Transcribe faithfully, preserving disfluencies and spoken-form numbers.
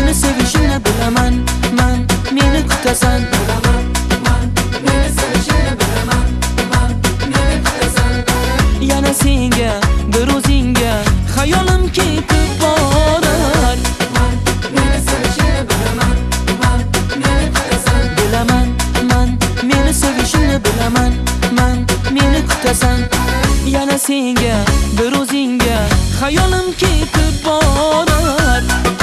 meni sevishingni bilaman, man meni kutasan. Bilaman, man meni sevishingni bilaman, man meni kutasan. Yana senga, bir o'zingga xayolim ketib borar. Man meni sevishingni bilaman, man meni kutasan. Bilaman, man meni sevishingni bilaman, man meni kutasan. Yana senga, bir o'zingga xayolim ketib borar.